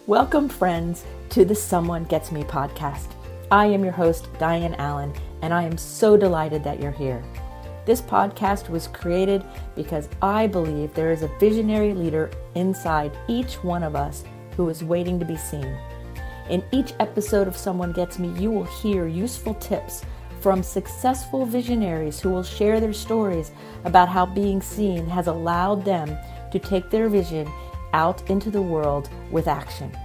Welcome, friends, to the Someone Gets Me podcast. I am your host, Diane Allen, and I am so delighted that you're here. This podcast was created because I believe there is a visionary leader inside each one of us who is waiting to be seen. In each episode of Someone Gets Me, you will hear useful tips from successful visionaries who will share their stories about how being seen has allowed them to take their vision out into the world with action.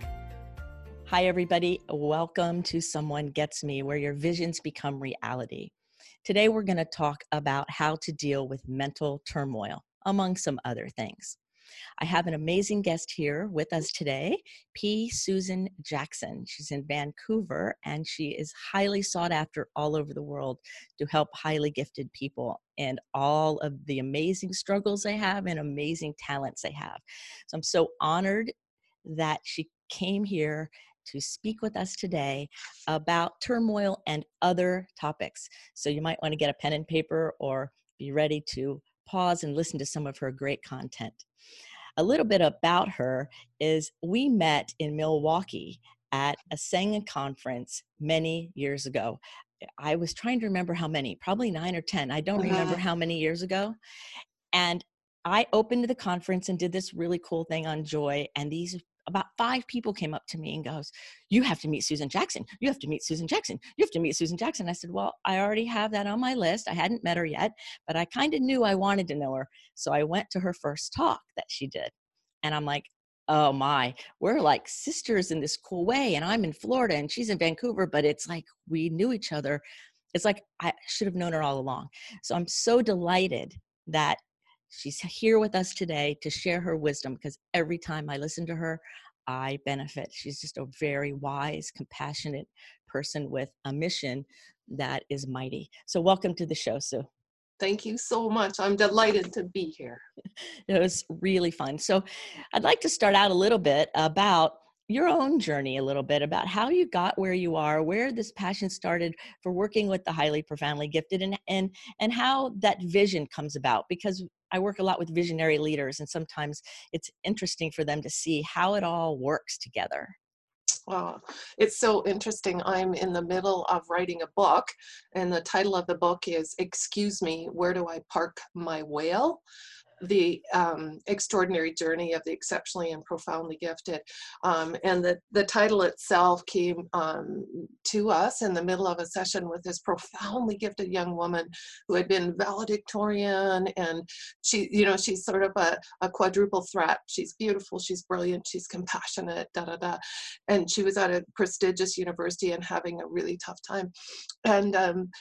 Hi, everybody. Welcome to Someone Gets Me, where your visions become reality. Today, we're going to talk about how to deal with mental turmoil, among some other things. I have an amazing guest here with us today, P. Susan Jackson. She's in Vancouver, and she is highly sought after all over the world to help highly gifted people and all of the amazing struggles they have and amazing talents they have. So I'm so honored that she came here to speak with us today about turmoil and other topics. So you might want to get a pen and paper or be ready to pause and listen to some of her great content. A little bit about her is we met in Milwaukee at a Sangha conference many years ago. I was trying to remember how many, probably 9 or 10. I don't remember how many years ago. And I opened the conference and did this really cool thing on joy. And about 5 people came up to me and goes, "You have to meet Susan Jackson. You have to meet Susan Jackson. You have to meet Susan Jackson." I said, "Well, I already have that on my list. I hadn't met her yet, but I kind of knew I wanted to know her." So I went to her first talk that she did. And I'm like, oh my, we're like sisters in this cool way. And I'm in Florida and she's in Vancouver, but it's like we knew each other. It's like I should have known her all along. So I'm so delighted that she's here with us today to share her wisdom, because every time I listen to her, I benefit. She's just a very wise, compassionate person with a mission that is mighty. So welcome to the show, Sue. Thank you so much. I'm delighted to be here. It was really fun. So I'd like to start out a little bit about your own journey, a little bit about how you got where you are, where this passion started for working with the highly profoundly gifted, and how that vision comes about. Because I work a lot with visionary leaders, and sometimes it's interesting for them to see how it all works together. Oh, it's so interesting. I'm in the middle of writing a book, and the title of the book is "Excuse Me, Where Do I Park My Whale?" The extraordinary journey of the exceptionally and profoundly gifted. And the title itself came to us in the middle of a session with this profoundly gifted young woman who had been valedictorian, and she's sort of a quadruple threat. She's beautiful, she's brilliant, she's compassionate, and she was at a prestigious university and having a really tough time. And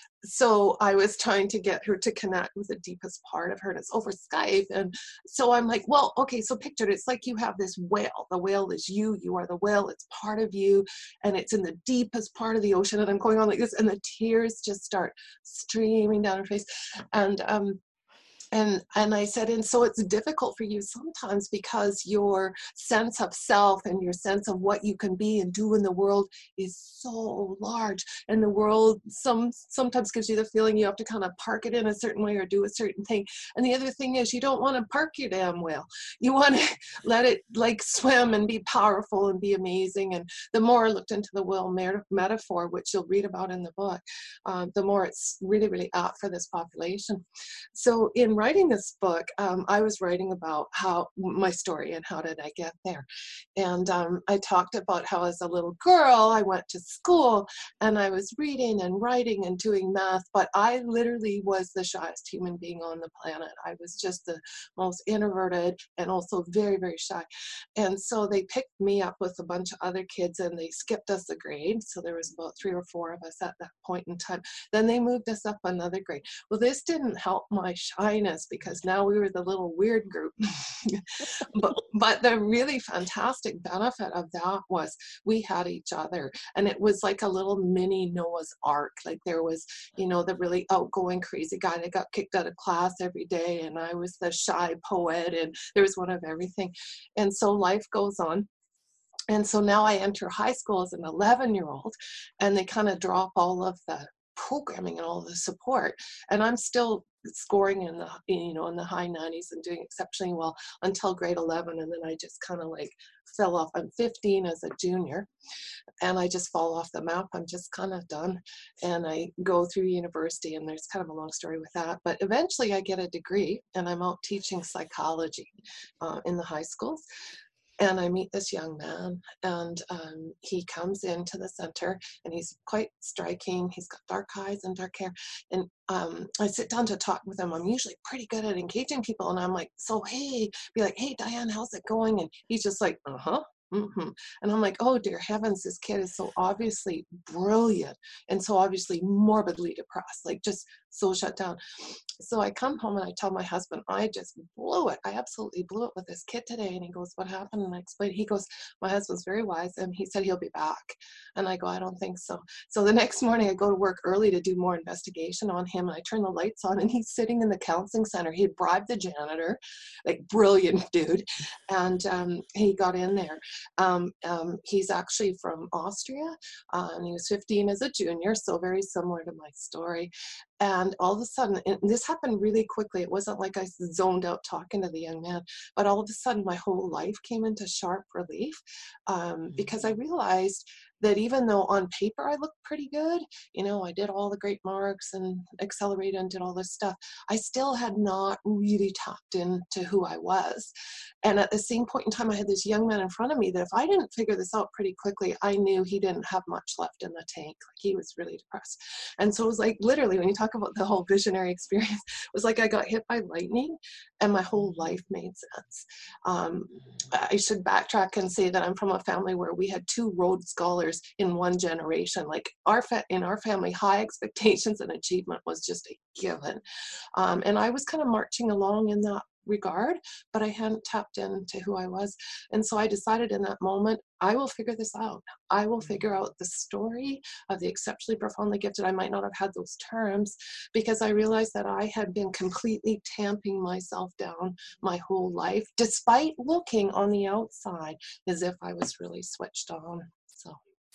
so I was trying to get her to connect with the deepest part of her, and it's over Skype. And so I'm like, well, okay, so picture it. It's like you have this whale. The whale is you. You are the whale. It's part of you, and it's in the deepest part of the ocean. And I'm going on like this, and the tears just start streaming down her face. And I said, and so it's difficult for you sometimes because your sense of self and your sense of what you can be and do in the world is so large. And the world sometimes gives you the feeling you have to kind of park it in a certain way or do a certain thing. And the other thing is you don't want to park your damn whale. You want to let it like swim and be powerful and be amazing. And the more I looked into the whale metaphor, which you'll read about in the book, the more it's really, really apt for this population. So in writing this book, I was writing about how my story and how did I get there. And I talked about how as a little girl, I went to school and I was reading and writing and doing math, but I literally was the shyest human being on the planet. I was just the most introverted and also very, very shy. And so they picked me up with a bunch of other kids and they skipped us a grade. So there was about 3 or 4 of us at that point in time. Then they moved us up another grade. Well, this didn't help my shyness because now we were the little weird group. but the really fantastic benefit of that was we had each other, and it was like a little mini Noah's Ark. Like there was, the really outgoing crazy guy that got kicked out of class every day, and I was the shy poet, and there was one of everything. And so life goes on. And so now I enter high school as an 11-year-old, and they kind of drop all of the programming and all the support, and I'm still scoring in the, in the high 90s and doing exceptionally well until grade 11. And then I just kind of like fell off. I'm 15 as a junior, and I just fall off the map. I'm just kind of done. And I go through university, and there's kind of a long story with that. But eventually I get a degree, and I'm out teaching psychology in the high schools. And I meet this young man, and he comes into the center, and he's quite striking. He's got dark eyes and dark hair. And I sit down to talk with him. I'm usually pretty good at engaging people. And I'm like, so, hey, be like, hey, Diane, how's it going? And he's just like, uh-huh. Mm-hmm. And I'm like, oh, dear heavens, this kid is so obviously brilliant and so obviously morbidly depressed, like just so shut down. So I come home and I tell my husband, I just blew it. I absolutely blew it with this kid today. And he goes, what happened? And I explained. He goes, my husband's very wise, and he said he'll be back. And I go, I don't think so. So the next morning I go to work early to do more investigation on him. And I turn the lights on, and he's sitting in the counseling center. He had bribed the janitor, like brilliant dude. And he got in there. He's actually from Austria, and he was 15 as a junior, so very similar to my story. And all of a sudden, and this happened really quickly. It wasn't like I zoned out talking to the young man, but all of a sudden my whole life came into sharp relief, because I realized that even though on paper I looked pretty good, I did all the great marks and accelerated and did all this stuff, I still had not really tapped into who I was. And at the same point in time, I had this young man in front of me that if I didn't figure this out pretty quickly, I knew he didn't have much left in the tank. Like, he was really depressed. And so it was like, literally, when you talk about the whole visionary experience, it was like I got hit by lightning and my whole life made sense. I should backtrack and say that I'm from a family where we had 2 Rhodes Scholars in one generation. Like in our family, high expectations and achievement was just a given. And I was kind of marching along in that regard, but I hadn't tapped into who I was. And so I decided in that moment, I will figure this out. I will figure out the story of the exceptionally profoundly gifted. I might not have had those terms, because I realized that I had been completely tamping myself down my whole life, despite looking on the outside as if I was really switched on. So.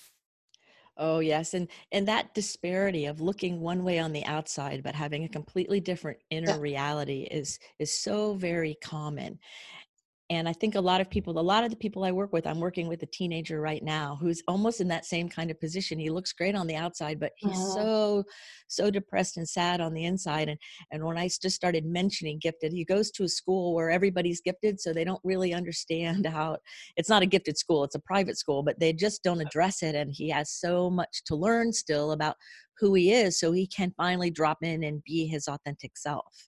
Oh, yes. And that disparity of looking one way on the outside, but having a completely different inner Yeah. reality is so very common. And I think a lot of the people I work with, I'm working with a teenager right now who's almost in that same kind of position. He looks great on the outside, but he's so depressed and sad on the inside. And when I just started mentioning gifted, he goes to a school where everybody's gifted, so they don't really understand how it's not a gifted school, it's a private school, but they just don't address it. And he has so much to learn still about who he is, so he can finally drop in and be his authentic self.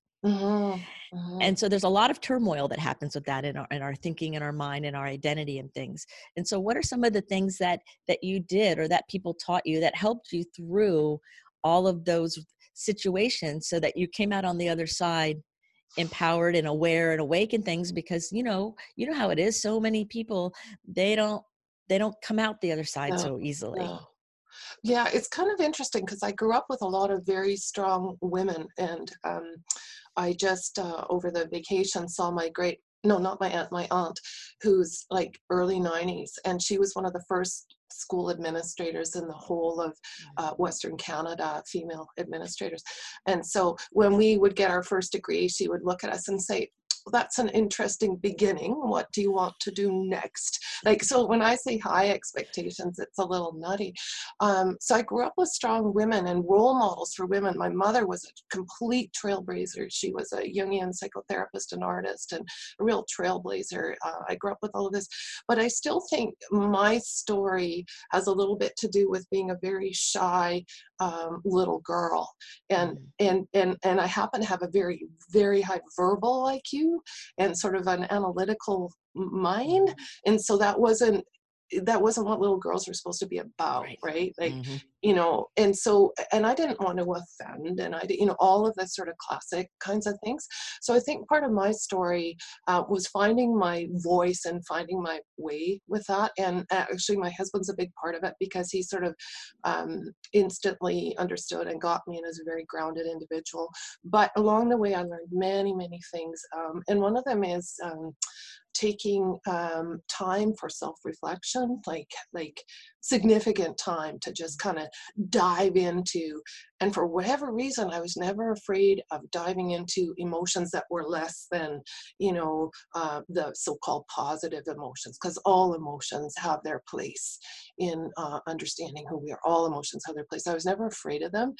And so there's a lot of turmoil that happens with that in our thinking, in our mind, in our identity and things. And so what are some of the things that you did or that people taught you that helped you through all of those situations so that you came out on the other side empowered and aware and awake and things? Because you know how it is. So many people, they don't come out the other side No, so easily. no. Yeah, it's kind of interesting because I grew up with a lot of very strong women, and I just over the vacation saw not my aunt, who's like early 90s, and she was one of the first school administrators in the whole of Western Canada, female administrators. And so when we would get our first degree, she would look at us and say, well, that's an interesting beginning. What do you want to do next? Like, so when I say high expectations, it's a little nutty. So I grew up with strong women and role models for women. My mother was a complete trailblazer. She was a Jungian psychotherapist and artist and a real trailblazer. I grew up with all of this, but I still think my story has a little bit to do with being a very shy little girl. And I happen to have a very, very high verbal IQ and sort of an analytical mind. And so that wasn't what little girls were supposed to be about, right? Like, and so, and I didn't want to offend, and all of the sort of classic kinds of things. So I think part of my story was finding my voice and finding my way with that. And actually my husband's a big part of it, because he sort of instantly understood and got me, and is a very grounded individual. But along the way, I learned many, many things. And one of them is taking time for self-reflection, like significant time to just kind of dive into And for whatever reason, I was never afraid of diving into emotions that were less than, the so-called positive emotions, because all emotions have their place in understanding who we are. All emotions have their place. I was never afraid of them.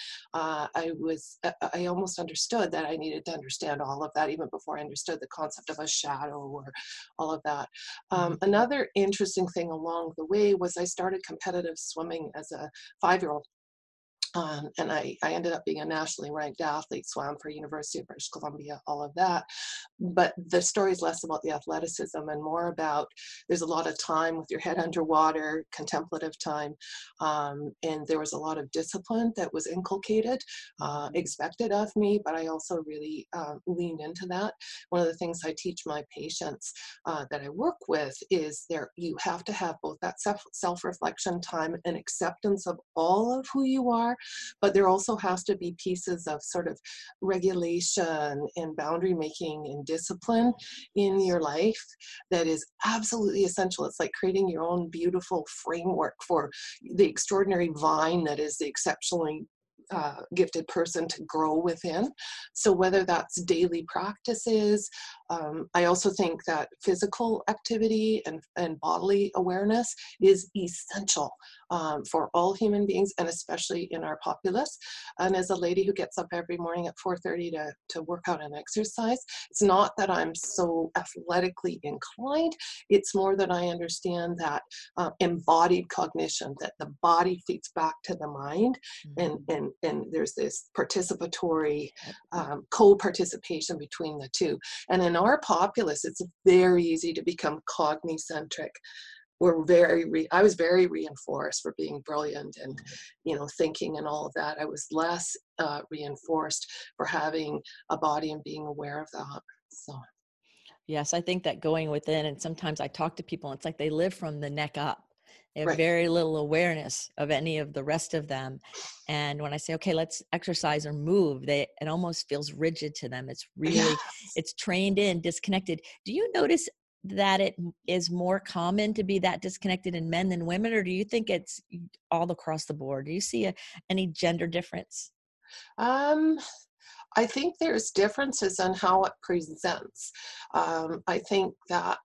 I almost understood that I needed to understand all of that even before I understood the concept of a shadow or all of that. Another interesting thing along the way was I started competitive swimming as a 5-year-old. And I ended up being a nationally ranked athlete, swam for University of British Columbia, all of that. But the story is less about the athleticism and more about there's a lot of time with your head underwater, contemplative time. And there was a lot of discipline that was inculcated, expected of me, but I also really leaned into that. One of the things I teach my patients that I work with is you have to have both that self-reflection time and acceptance of all of who you are, but there also has to be pieces of sort of regulation and boundary making and discipline in your life that is absolutely essential. It's like creating your own beautiful framework for the extraordinary vine that is the exceptionally gifted person to grow within. So whether that's daily practices, I also think that physical activity and bodily awareness is essential for all human beings, and especially in our populace. And as a lady who gets up every morning at 4:30 to work out and exercise, it's not that I'm so athletically inclined, it's more that I understand that embodied cognition, that the body feeds back to the mind, and there's this participatory co-participation between the two. And in our populace, it's very easy to become cognicentric. I was very reinforced for being brilliant and, thinking and all of that. I was less reinforced for having a body and being aware of that. So. Yes, I think that going within, and sometimes I talk to people, it's like they live from the neck up. They have Right. very little awareness of any of the rest of them. And when I say, okay, let's exercise or move, it almost feels rigid to them. It's really, Yes. it's trained in, disconnected. Do you notice that it is more common to be that disconnected in men than women, or do you think it's all across the board? Do you see any gender difference? I think there's differences in how it presents. I think that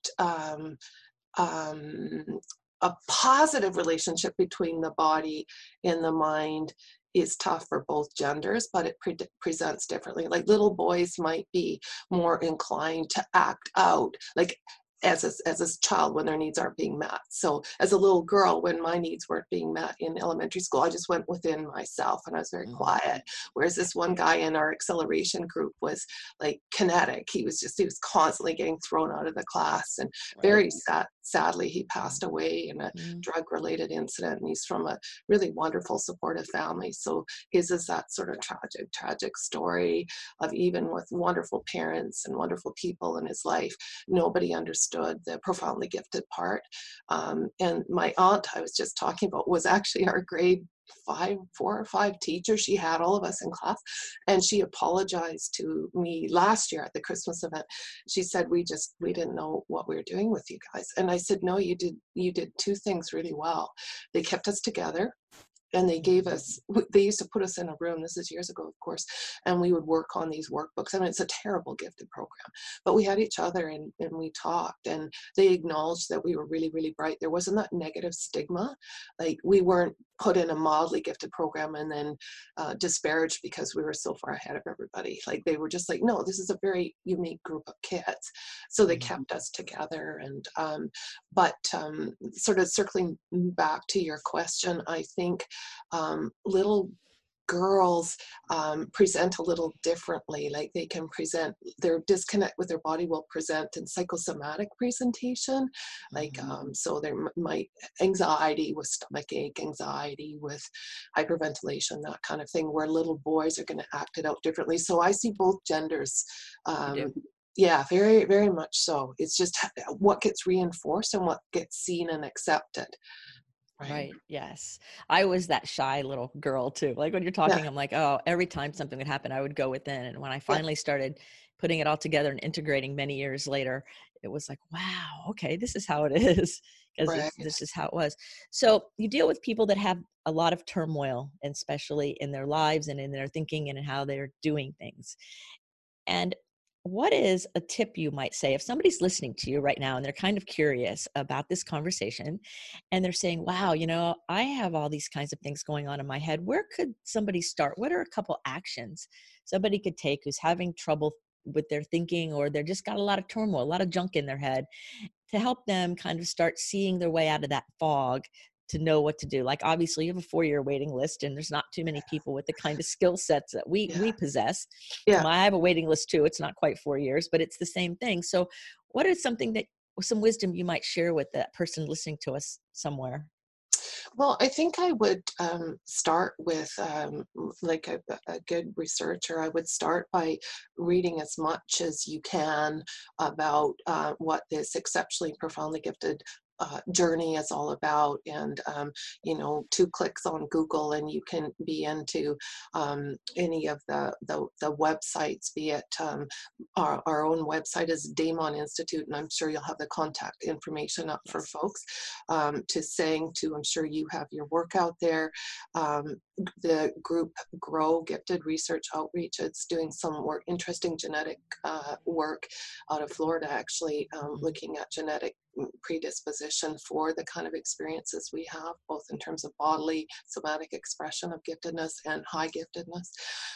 a positive relationship between the body and the mind is tough for both genders, but it presents differently. Like little boys might be more inclined to act out, like as a child when their needs aren't being met. So as a little girl, when my needs weren't being met in elementary school, I just went within myself and I was very quiet. Whereas this one guy in our acceleration group was like kinetic. He was constantly getting thrown out of the class, and very sadly, he passed away in a drug-related incident, and he's from a really wonderful, supportive family. So his is that sort of tragic story of, even with wonderful parents and wonderful people in his life, nobody understood the profoundly gifted part. And my aunt, I was just talking about, was actually our grade 4 or 5 teacher. She had all of us in class, and she apologized to me last year at the Christmas event. She said, we didn't know what we were doing with you guys. And I said, no, you did 2 things really well. They kept us together, and they used to put us in a room, this is years ago, of course, and we would work on these workbooks. I mean, it's a terrible gifted program, but we had each other, and we talked, and they acknowledged that we were really, really bright. There wasn't that negative stigma. Like, we weren't put in a mildly gifted program and then disparaged because we were so far ahead of everybody. Like, they were just like, no, this is a very unique group of kids. So they kept us together. And but sort of circling back to your question, I think little girls present a little differently. Like, they can present, their disconnect with their body will present in psychosomatic presentation. Like, so there might anxiety with stomach ache, anxiety with hyperventilation, that kind of thing, where little boys are going to act it out differently. So I see both genders. Yeah, very, very much so. It's just what gets reinforced and what gets seen and accepted. Right. Yes. I was that shy little girl too. Like, when you're talking, I'm like, oh, every time something would happen, I would go within. And when I finally started putting it all together and integrating many years later, it was like, wow, okay, this is how it is, because Right. this is how it was. So you deal with people that have a lot of turmoil, and especially in their lives and in their thinking and in how they're doing things. And what is a tip you might say if somebody's listening to you right now and they're kind of curious about this conversation and they're saying, wow, I have all these kinds of things going on in my head. Where could somebody start? What are a couple actions somebody could take who's having trouble with their thinking, or they're just got a lot of turmoil, a lot of junk in their head, to help them kind of start seeing their way out of that fog, to know what to do? Like, obviously you have a 4-year waiting list, and there's not too many people with the kind of skill sets that we Yeah. possess. Yeah. I have a waiting list too. It's not quite 4 years, but it's the same thing. So what is something that, some wisdom you might share with that person listening to us somewhere? Well, I think I would start with, like a good researcher, I would start by reading as much as you can about what this exceptionally profoundly gifted journey is all about. And, 2 clicks on Google and you can be into any of the websites, be it our own website is Damon Institute, and I'm sure you'll have the contact information up for folks, to saying to, I'm sure you have your work out there. The group Grow Gifted Research Outreach, it's doing some more interesting genetic work out of Florida, actually, looking at genetic predisposition for the kind of experiences we have, both in terms of bodily somatic expression of giftedness and high giftedness.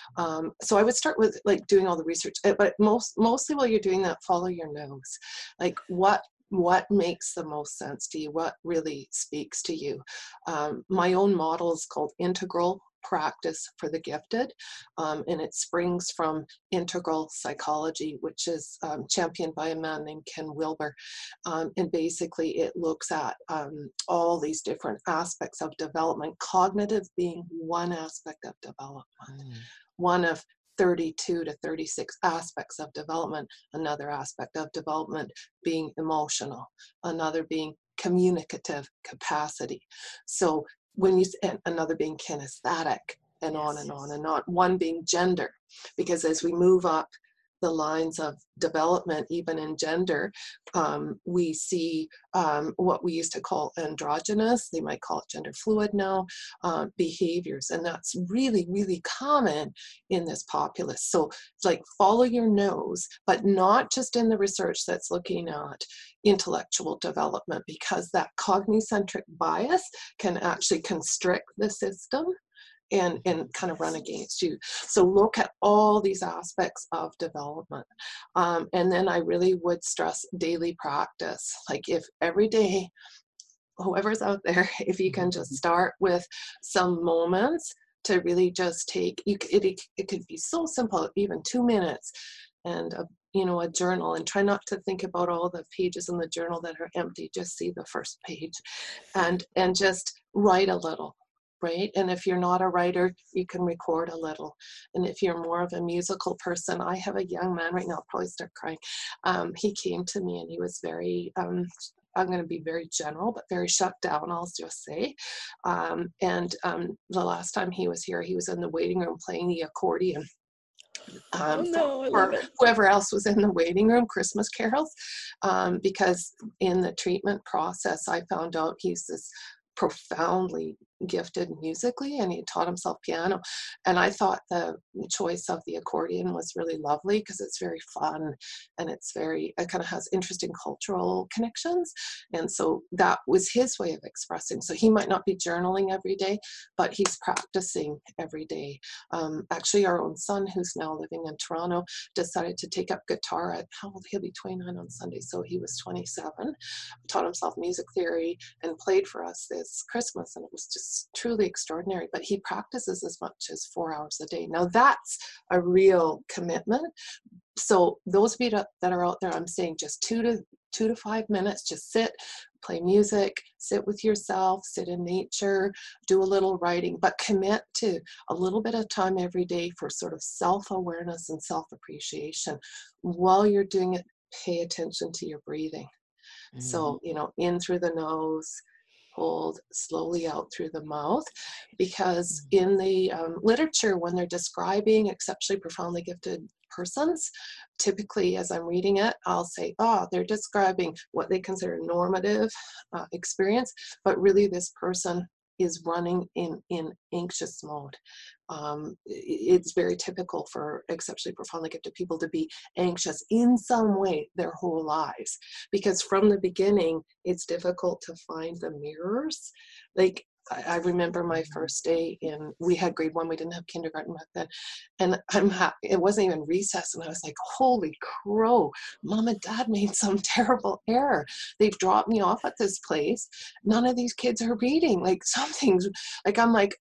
So I would start with like doing all the research, but mostly while you're doing that, follow your nose. Like what makes the most sense to you? What really speaks to you? My own model is called Integral Practice for the Gifted, and it springs from integral psychology, which is championed by a man named Ken Wilber. And basically it looks at all these different aspects of development, cognitive being one aspect of development, one of 32 to 36 aspects of development, another aspect of development being emotional, another being communicative capacity. So when you, and another being kinesthetic, and on and on and on, one being gender, because as we move up the lines of development, even in gender, we see what we used to call androgynous, they might call it gender fluid now, behaviors. And that's really, really common in this populace. So it's like follow your nose, but not just in the research that's looking at intellectual development, because that cognicentric bias can actually constrict the system and kind of run against you. So look at all these aspects of development. And then I really would stress daily practice. Like if every day, whoever's out there, if you can just start with some moments to really just take, it could be so simple, even 2 minutes, and a journal, and try not to think about all the pages in the journal that are empty. Just see the first page and just write a little. Right? And if you're not a writer, you can record a little. And if you're more of a musical person, I have a young man right now, I'll probably start crying. He came to me and he was very, I'm going to be very general, but very shut down, I'll just say. The last time he was here, he was in the waiting room playing the accordion. Oh no, I love For it. whoever else was in the waiting room, Christmas carols, because in the treatment process, I found out he's this profoundly gifted musically, and he taught himself piano. And I thought the choice of the accordion was really lovely because it's very fun and it kind of has interesting cultural connections. And so that was his way of expressing. So he might not be journaling every day, but he's practicing every day. Actually, our own son, who's now living in Toronto, decided to take up guitar at, how old? He'll be 29 on Sunday. So he was 27, taught himself music theory and played for us this Christmas. And it was just truly extraordinary, but he practices as much as 4 hours a day. Now that's a real commitment. So those of you that are out there, I'm saying just 2 to 5 minutes, just sit, play music, sit with yourself, sit in nature, do a little writing, but commit to a little bit of time every day for sort of self-awareness and self-appreciation. While you're doing it, pay attention to your breathing. So, in through the nose, hold slowly out through the mouth, because in the literature, when they're describing exceptionally profoundly gifted persons. Typically, as I'm reading it, I'll say, oh, they're describing what they consider normative experience, but really this person is running in anxious mode. It's very typical for exceptionally profoundly gifted people to be anxious in some way their whole lives, because from the beginning, it's difficult to find the mirrors. Like, I remember my first day we had grade 1, we didn't have kindergarten back then. And it wasn't even recess. And I was like, holy crow, Mom and Dad made some terrible error. They've dropped me off at this place. None of these kids are reading. Like, something's like,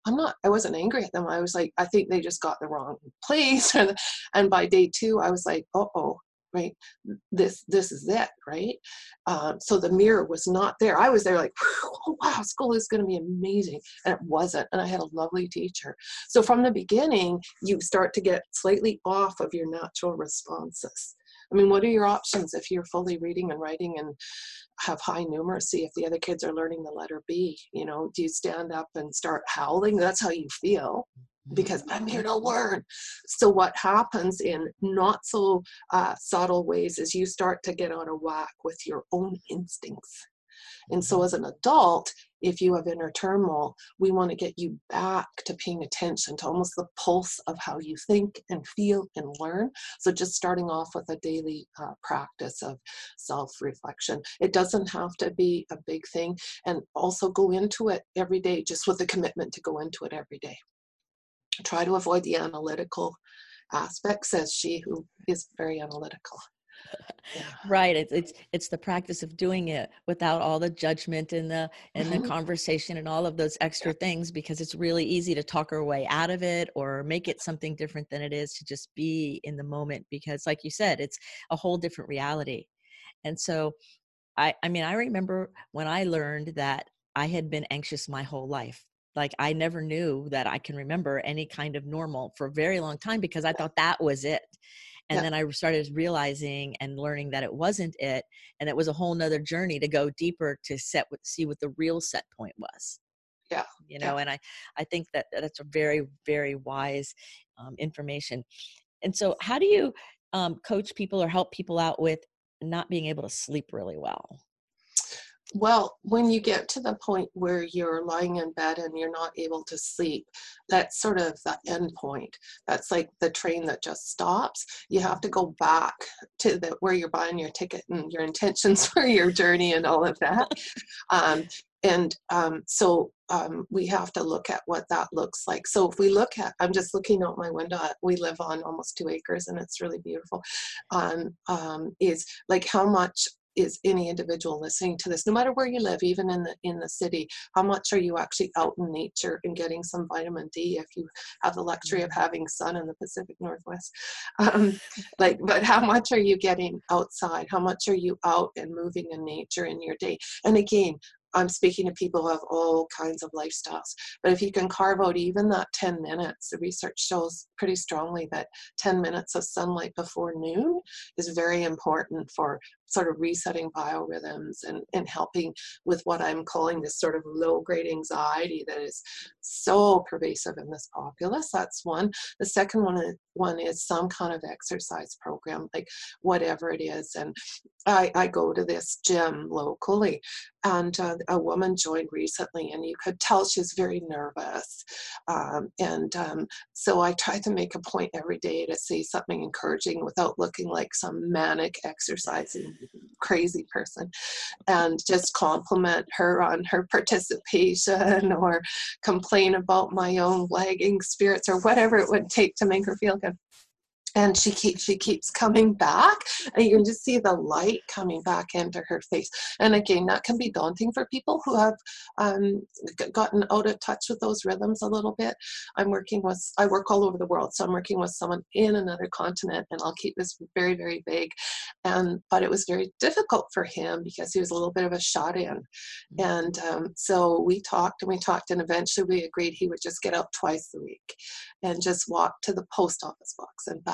I wasn't angry at them. I was like, I think they just got the wrong place. And by day 2, I was like, uh-oh. Right, this is it, right? So the mirror was not there. I was there like, oh, wow, school is going to be amazing, and it wasn't. And I had a lovely teacher. So from the beginning, you start to get slightly off of your natural responses. I mean, what are your options if you're fully reading and writing and have high numeracy? If the other kids are learning the letter B, do you stand up and start howling? That's how you feel, because I'm here to learn. So what happens in not so subtle ways is you start to get out of whack with your own instincts. And so as an adult, if you have inner turmoil, we want to get you back to paying attention to almost the pulse of how you think and feel and learn. So just starting off with a daily practice of self-reflection. It doesn't have to be a big thing. And also go into it every day, just with a commitment to go into it every day. Try to avoid the analytical aspect, says she who is very analytical. Yeah. Right. It's the practice of doing it without all the judgment and the conversation and all of those extra things, because it's really easy to talk our way out of it or make it something different than it is, to just be in the moment, because like you said, it's a whole different reality. And so I remember when I learned that I had been anxious my whole life. Like, I never knew that I can remember any kind of normal for a very long time, because I thought that was it. And then I started realizing and learning that it wasn't it. And it was a whole nother journey to go deeper to see what the real set point was. Yeah. And I think that that's a very, very wise information. And so how do you coach people or help people out with not being able to sleep really well? Well, when you get to the point where you're lying in bed and you're not able to sleep, that's sort of the end point. That's like the train that just stops. You have to go back to where you're buying your ticket and your intentions for your journey and all of that. So we have to look at what that looks like. So if we look at, I'm just looking out my window, we live on almost 2 acres and it's really beautiful, is like, how much is any individual listening to this, no matter where you live, even in the city, how much are you actually out in nature and getting some vitamin D if you have the luxury of having sun in the Pacific Northwest? But how much are you getting outside? How much are you out and moving in nature in your day? And again, I'm speaking to people who have all kinds of lifestyles. But if you can carve out even that 10 minutes, the research shows pretty strongly that 10 minutes of sunlight before noon is very important for sort of resetting biorhythms and helping with what I'm calling this sort of low-grade anxiety that is so pervasive in this populace. That's one. The second one is some kind of exercise program, like whatever it is. And I go to this gym locally, and a woman joined recently, and you could tell she's very nervous. So I try to make a point every day to say something encouraging without looking like some manic exercising crazy person, and just compliment her on her participation or complain about my own lagging spirits or whatever it would take to make her feel good. And she keeps coming back, and you can just see the light coming back into her face. And again, that can be daunting for people who have gotten out of touch with those rhythms a little bit. I work all over the world, so I'm working with someone in another continent, and I'll keep this very, very vague. But it was very difficult for him because he was a little bit of a shut-in. And so we talked, and eventually we agreed he would just get out twice a week and just walk to the post office box and back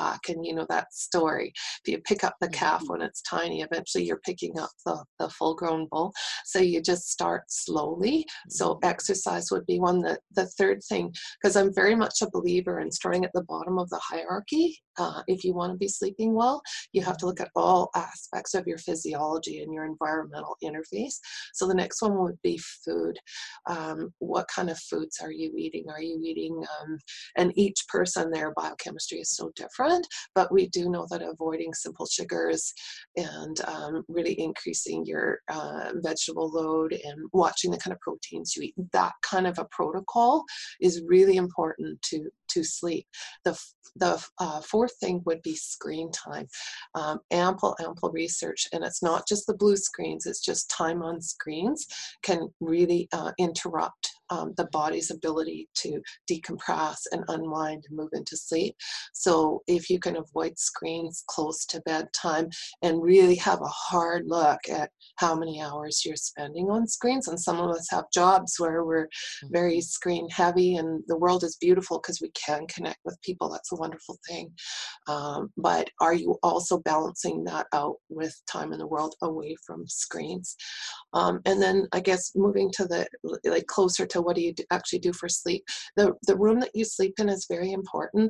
back. And you know that story. If you pick up the calf when it's tiny, eventually you're picking up the full-grown bull. So you just start slowly. So exercise would be one. The third thing, because I'm very much a believer in starting at the bottom of the hierarchy. If you want to be sleeping well, you have to look at all aspects of your physiology and your environmental interface. So the next one would be food. What kind of foods are you eating? Are you eating, and each person, their biochemistry is so different, but we do know that avoiding simple sugars and really increasing your vegetable load and watching the kind of proteins you eat, that kind of a protocol is really important to sleep. The fourth thing would be screen time. Ample research, and it's not just the blue screens, it's just time on screens can really interrupt the body's ability to decompress and unwind and move into sleep. So if you can avoid screens close to bedtime and really have a hard look at how many hours you're spending on screens, and some of us have jobs where we're very screen heavy, and the world is beautiful because we can connect with people. That's a wonderful thing. But are you also balancing that out with time in the world away from screens? And then I guess moving to the closer to what do you actually do for sleep. The room that you sleep in is very important.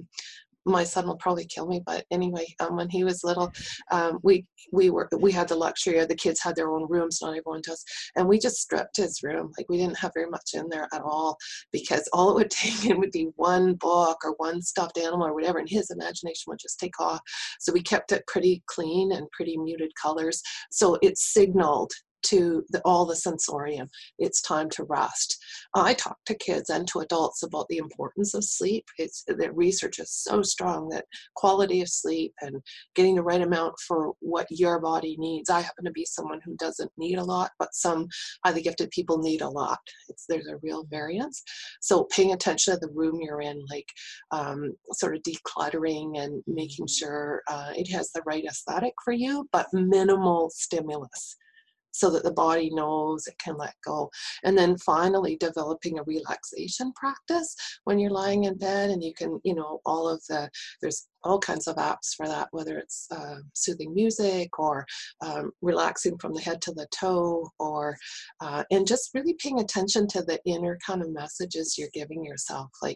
My son will probably kill me, but anyway, when he was little, we had the luxury of the kids had their own rooms, not everyone does, and we just stripped his room. Like we didn't have very much in there at all, because all it would take it would be one book or one stuffed animal or whatever, and his imagination would just take off. So we kept it pretty clean and pretty muted colors, so it signaled to all the sensorium, it's time to rest. I talk to kids and to adults about the importance of sleep. The research is so strong that quality of sleep and getting the right amount for what your body needs. I happen to be someone who doesn't need a lot, but some highly gifted people need a lot. There's a real variance. So paying attention to the room you're in, like sort of decluttering and making sure it has the right aesthetic for you, but minimal stimulus, so that the body knows it can let go. And then finally, developing a relaxation practice when you're lying in bed, and you can, there's all kinds of apps for that, whether it's soothing music or relaxing from the head to the toe, or and just really paying attention to the inner kind of messages you're giving yourself, like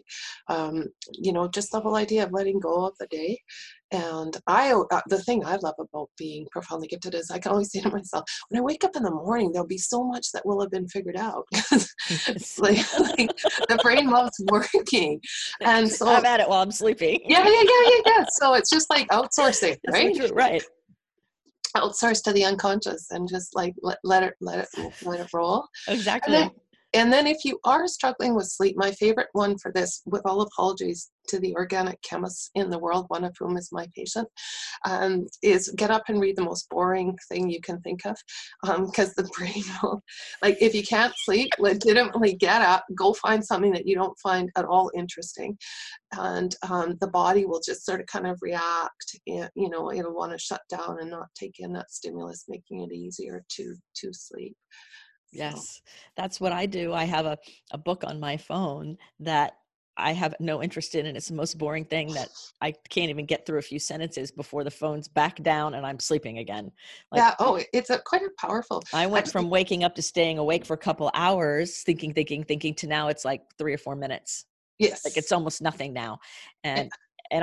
just the whole idea of letting go of the day. And the thing I love about being profoundly gifted is I can always say to myself, when I wake up in the morning, there'll be so much that will have been figured out. like the brain loves working, and so I'm at it while I'm sleeping. Yeah. So it's just like outsourcing, right? So true, right. Outsource to the unconscious and just like let it roll. Exactly. And then if you are struggling with sleep, my favorite one for this, with all apologies to the organic chemists in the world, one of whom is my patient, is get up and read the most boring thing you can think of, because the brain will, like, if you can't sleep, legitimately get up, go find something that you don't find at all interesting, and the body will just sort of kind of react. It'll want to shut down and not take in that stimulus, making it easier to sleep. Yes, that's what I do. I have a book on my phone that I have no interest in, and it's the most boring thing that I can't even get through a few sentences before the phone's back down and I'm sleeping again. It's quite a powerful. I went from waking up to staying awake for a couple hours, thinking, to now it's like 3 or 4 minutes. Yes. Like it's almost nothing now. And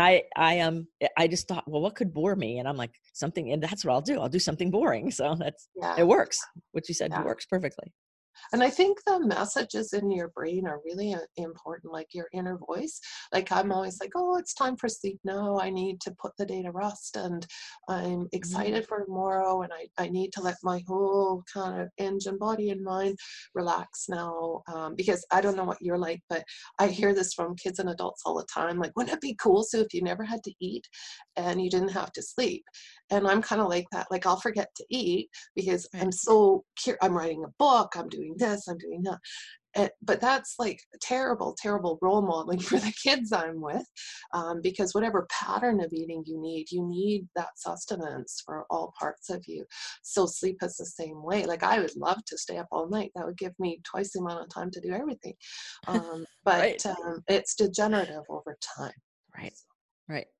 I just thought, well, what could bore me? And I'm like, something, and that's what I'll do. I'll do something boring. So it works. What you said works perfectly. And I think the messages in your brain are really important, like your inner voice. Like I'm always like, oh, it's time for sleep now. I need to put the day to rest, and I'm excited for tomorrow, and I need to let my whole kind of engine, body and mind relax now. Because I don't know what you're like, but I hear this from kids and adults all the time. Like, wouldn't it be cool, Sue, if you never had to eat and you didn't have to sleep? And I'm kind of like that. Like I'll forget to eat because I'm so I'm writing a book, I'm doing this, I'm doing that. But that's like terrible, terrible role modeling for the kids I'm with, because whatever pattern of eating you need that sustenance for all parts of you. So sleep is the same way. Like I would love to stay up all night. That would give me twice the amount of time to do everything. But it's degenerative over time. Right.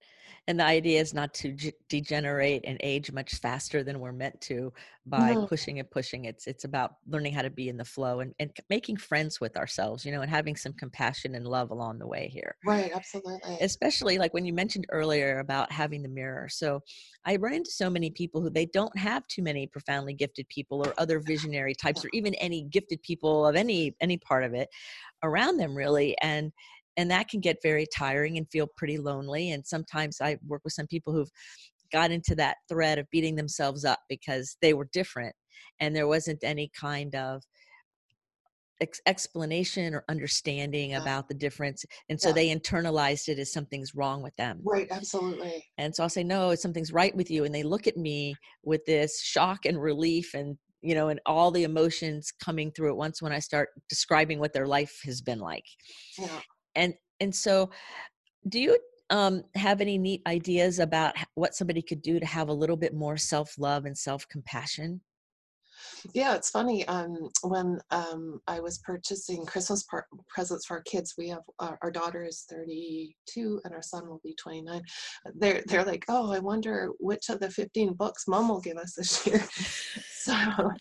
And the idea is not to degenerate and age much faster than we're meant to by Mhm. pushing and pushing. It's about learning how to be in the flow and making friends with ourselves, and having some compassion and love along the way here. Right, absolutely. Especially like when you mentioned earlier about having the mirror. So I run into so many people who they don't have too many profoundly gifted people or other visionary Yeah. types or even any gifted people of any part of it around them really. And that can get very tiring and feel pretty lonely. And sometimes I work with some people who've got into that thread of beating themselves up because they were different and there wasn't any kind of explanation or understanding Yeah. about the difference. And so Yeah. they internalized it as something's wrong with them. Right, absolutely. And so I'll say, no, something's right with you. And they look at me with this shock and relief and all the emotions coming through at once when I start describing what their life has been like. Yeah. And so do you have any neat ideas about what somebody could do to have a little bit more self-love and self-compassion? Yeah, it's funny. When I was purchasing Christmas presents for our kids, we have our daughter is 32 and our son will be 29. They're like, oh, I wonder which of the 15 books Mom will give us this year. So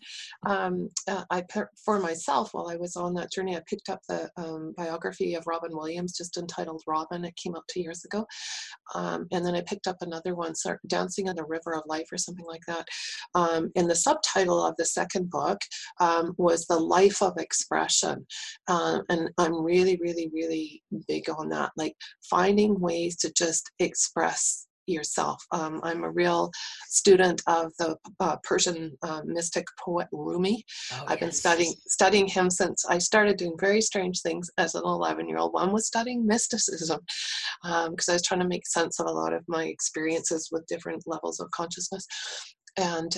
for myself, while I was on that journey, I picked up the biography of Robin Williams, just entitled Robin. It came out 2 years ago. And then I picked up another one, Dancing on the River of Life or something like that. And the subtitle of the second book was The Life of Expression. And I'm really, really, really big on that, like finding ways to just express yourself. I'm a real student of the Persian mystic poet Rumi. Oh, I've been yes. studying him since I started doing very strange things as an 11-year-old. One was studying mysticism because I was trying to make sense of a lot of my experiences with different levels of consciousness. And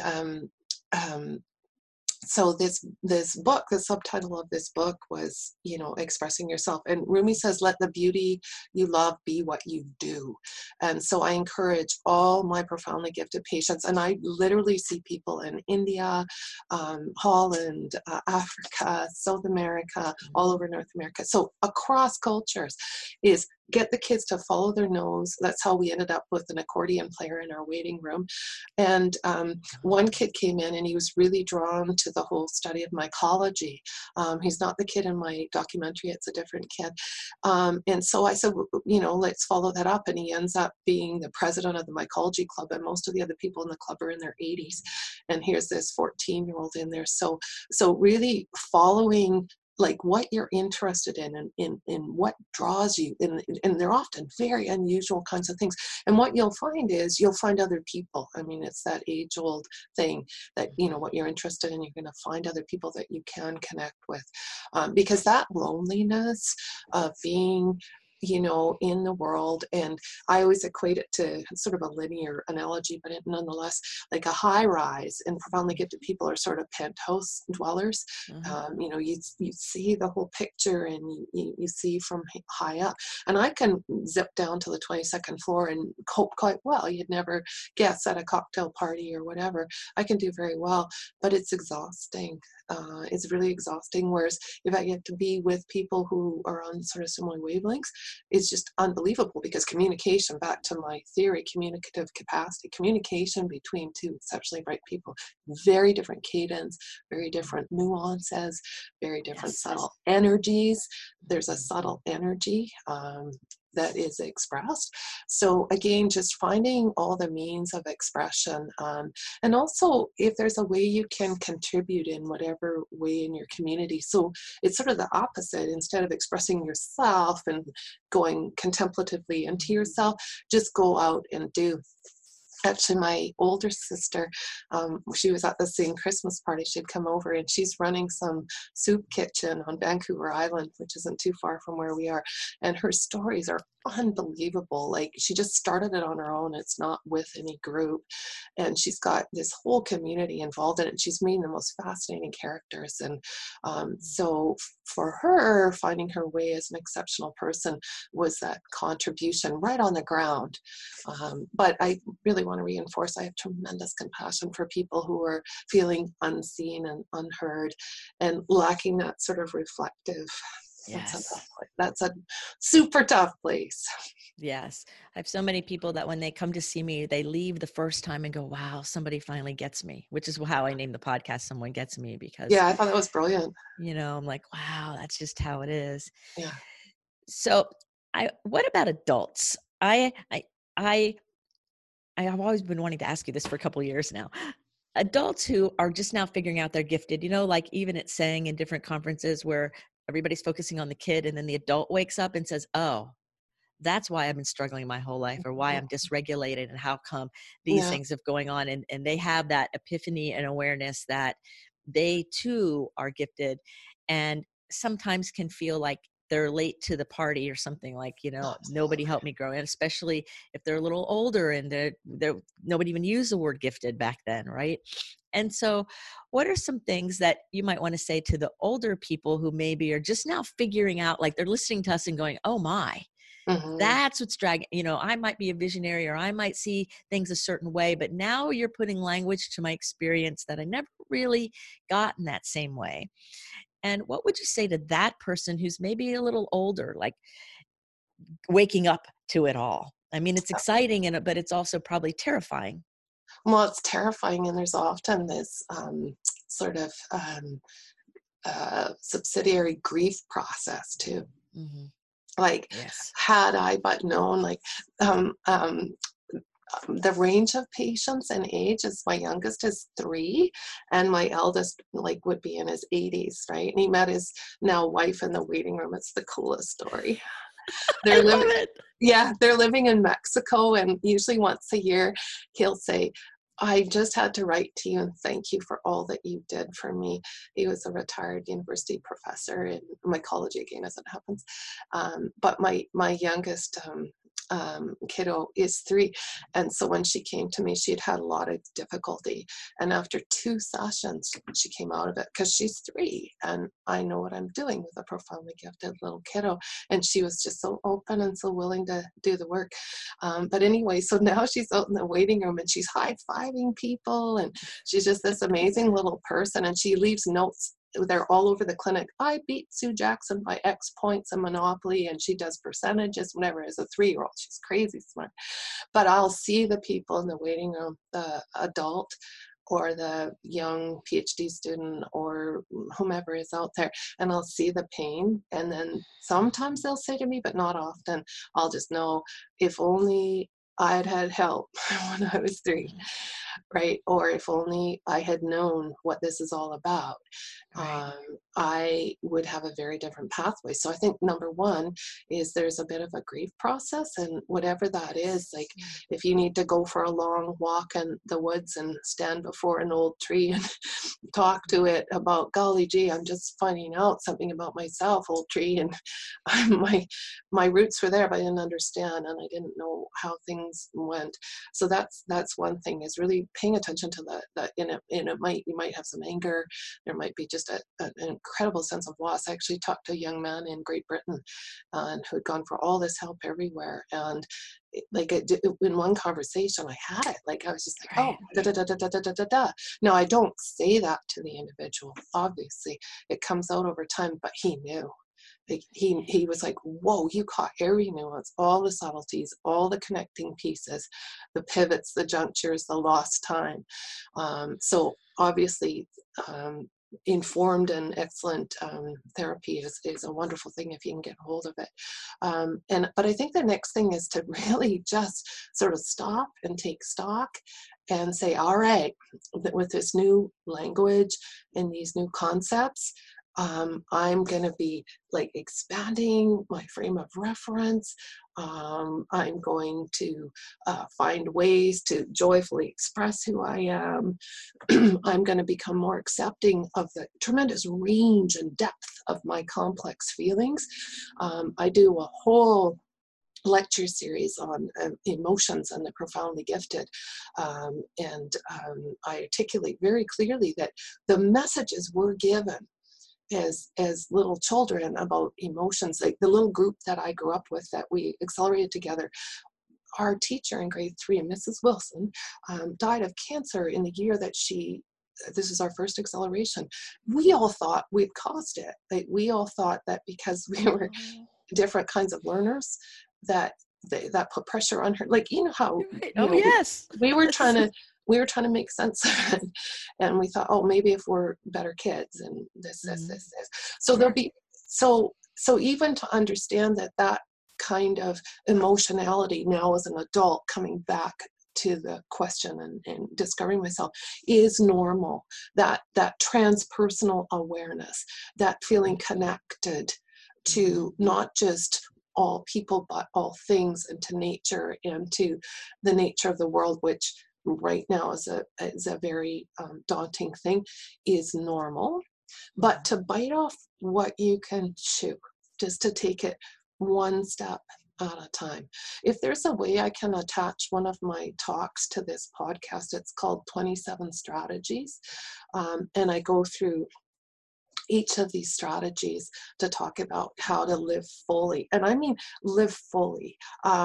um, so this book, the subtitle of this book was, expressing yourself. And Rumi says, let the beauty you love be what you do. And so I encourage all my profoundly gifted patients, and I literally see people in India, Holland, Africa, South America, all over North America. So across cultures is get the kids to follow their nose. That's how we ended up with an accordion player in our waiting room. And one kid came in and he was really drawn to the whole study of mycology. He's not the kid in my documentary, it's a different kid. And so I said, let's follow that up. And he ends up being the president of the mycology club. And most of the other people in the club are in their 80s. And here's this 14-year-old in there. So really following like what you're interested in what draws you, and they're often very unusual kinds of things. And what you'll find is you'll find other people. I mean, it's that age-old thing that, what you're interested in, you're going to find other people that you can connect with. Because that loneliness of being in the world. And I always equate it to sort of a linear analogy, but nonetheless, like a high rise, and profoundly gifted people are sort of penthouse dwellers. Mhm. You see the whole picture and you see from high up. And I can zip down to the 22nd floor and cope quite well. You'd never guess at a cocktail party or whatever. I can do very well, but it's exhausting. It's really exhausting. Whereas if I get to be with people who are on sort of similar wavelengths, it's just unbelievable, because communication, back to my theory, communicative capacity, communication between two exceptionally bright people, very different cadence, very different nuances, very different Yes. subtle energies. There's a subtle energy that is expressed. So again, just finding all the means of expression, and also if there's a way you can contribute in whatever way in your community. So it's sort of the opposite. Instead of expressing yourself and going contemplatively into yourself, just go out and do. Actually, my older sister, she was at the same Christmas party. She'd come over and she's running some soup kitchen on Vancouver Island, which isn't too far from where we are. And her stories are unbelievable. Like, she just started it on her own. It's not with any group. And she's got this whole community involved in it. She's made the most fascinating characters. And so for her, finding her way as an exceptional person was that contribution right on the ground. But I really want to reinforce, I have tremendous compassion for people who are feeling unseen and unheard and lacking that sort of reflective That's a Yes. tough place. That's a super tough place. Yes. I have so many people that when they come to see me, they leave the first time and go, wow, somebody finally gets me, which is how I named the podcast, Someone Gets Me, because, Yeah, I thought that was brilliant. I'm like, wow, that's just how it is. Yeah. So what about adults? I have always been wanting to ask you this for a couple of years now. Adults who are just now figuring out they're gifted, like even it's saying in different conferences where everybody's focusing on the kid and then the adult wakes up and says, oh, that's why I've been struggling my whole life, or why I'm dysregulated, and how come these Yeah. things have going on. And they have that epiphany and awareness that they too are gifted, and sometimes can feel like they're late to the party or something, like, nobody Absolutely. helped me grow. And especially if they're a little older and they're nobody even used the word gifted back then. Right. And so what are some things that you might want to say to the older people who maybe are just now figuring out, like they're listening to us and going, oh my, Hmm. that's what's dragging, I might be a visionary or I might see things a certain way, but now you're putting language to my experience that I never really got in that same way. And what would you say to that person who's maybe a little older, like waking up to it all? I mean, it's exciting, but it's also probably terrifying. Well, it's terrifying, and there's often this sort of subsidiary grief process too. Hmm. Like, Yes. had I but known, like, um, um, the range of patients and age is, my youngest is 3, and my eldest like would be in his 80s, right? And he met his now wife in the waiting room. It's the coolest story. I They're love living, it. yeah, they're living in Mexico, and usually once a year he'll say, I just had to write to you and thank you for all that you did for me. He was a retired university professor in mycology, again, as it happens. But my youngest kiddo is 3. And so when she came to me, she had had a lot of difficulty. And after 2 sessions, she came out of it, because she's 3 and I know what I'm doing with a profoundly gifted little kiddo. And she was just so open and so willing to do the work. But anyway, so now she's out in the waiting room and she's high-fiving people, and she's just this amazing little person, and she leaves notes. They're all over the clinic. I beat Sue Jackson by X points in Monopoly, and she does percentages whenever. As a 3-year-old, she's crazy smart. But I'll see the people in the waiting room, the adult or the young PhD student or whomever is out there, and I'll see the pain. And then sometimes they'll say to me, but not often, I'll just know, if only I had had help when I was 3, right? Or if only I had known what this is all about, Right. um, I would have a very different pathway. So I think number one is there's a bit of a grief process, and whatever that is, like if you need to go for a long walk in the woods and stand before an old tree and talk to it about, golly gee, I'm just finding out something about myself, old tree, and my roots were there, but I didn't understand, and I didn't know how things went. So that's one thing, is really paying attention to the in it. And you might have some anger, there might be just an incredible sense of loss. I actually talked to a young man in Great Britain, and who had gone for all this help everywhere, and in one conversation I had it, like I was just like, oh, Right. da da da da da da da da da. Now I don't say that to the individual, obviously it comes out over time, but he knew. Like he was like, whoa, you caught every nuance, all the subtleties, all the connecting pieces, the pivots, the junctures, the lost time. So obviously, informed and excellent therapy is a wonderful thing if you can get hold of it. But I think the next thing is to really just sort of stop and take stock and say, all right, with this new language and these new concepts, I'm going to be like expanding my frame of reference. I'm going to find ways to joyfully express who I am. I'm going to become more accepting of the tremendous range and depth of my complex feelings. I do a whole lecture series on emotions and the profoundly gifted. I articulate very clearly that the messages we're given as little children about emotions, like the little group that I grew up with that we accelerated together, our teacher in grade 3, Mrs. Wilson, died of cancer in the year that she this is our first acceleration. We all thought we'd caused it. Like, we all thought that because we were different kinds of learners, that that put pressure on her. Like, you know how, Right. you Oh, know, yes. we were trying to make sense of it, and we thought, oh, maybe if we're better kids and this. So there'll be so even to understand that kind of emotionality now as an adult, coming back to the question and discovering myself, is normal. That transpersonal awareness, that feeling connected to not just all people but all things, and to nature, and to the nature of the world, which right now is a very daunting thing, is normal. But to bite off what you can chew, just to take it one step at a time. If there's a way I can attach one of my talks to this podcast, it's called 27 Strategies. And I go through each of these strategies to talk about how to live fully. And I mean, live fully.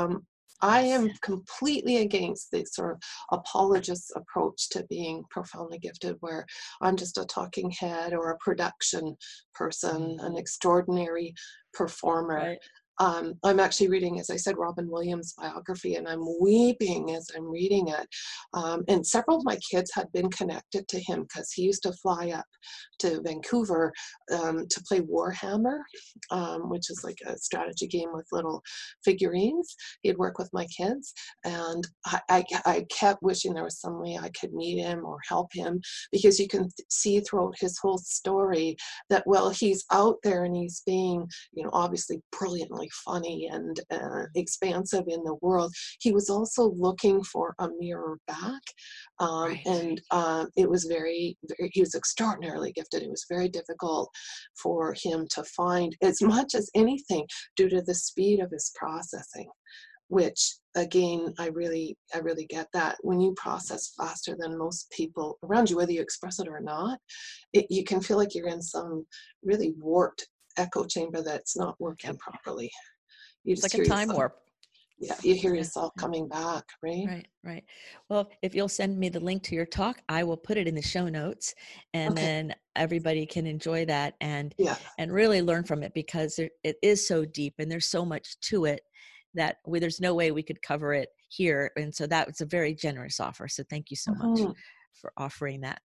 I am completely against the sort of apologist approach to being profoundly gifted, where I'm just a talking head or a production person, an extraordinary performer. Right. I'm actually reading, as I said, Robin Williams' biography, and I'm weeping as I'm reading it. And several of my kids had been connected to him because he used to fly up to Vancouver to play Warhammer, which is like a strategy game with little figurines. He'd work with my kids, and I kept wishing there was some way I could meet him or help him, because you can see throughout his whole story that, well, he's out there and he's being, you know, obviously brilliantly funny and expansive in the world, he was also looking for a mirror back. Right. And it was very, he was extraordinarily gifted. It was very difficult for him to find, as much as anything, due to the speed of his processing, which again, I really get that. When you process faster than most people around you, whether you express it or not, you can feel like you're in some really warped echo chamber that's not working properly. You It's just like a hear time yourself. warp. Yeah, you hear Yeah. yourself coming back, right? Right, right. Well, if you'll send me the link to your talk, I will put it in the show notes, and Okay. then everybody can enjoy that and Yeah. really learn from it, because it is so deep and there's so much to it that there's no way we could cover it here. And so that was a very generous offer. So thank you so much Mhm. for offering that.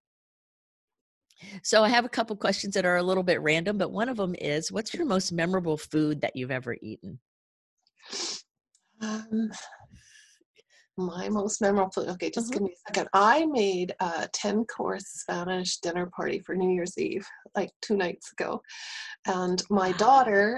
So I have a couple questions that are a little bit random, but one of them is, what's your most memorable food that you've ever eaten? Um, my most memorable food. Okay, just Uh-huh. give me a second. I made a 10-course Spanish dinner party for New Year's Eve, like 2 nights ago. And my daughter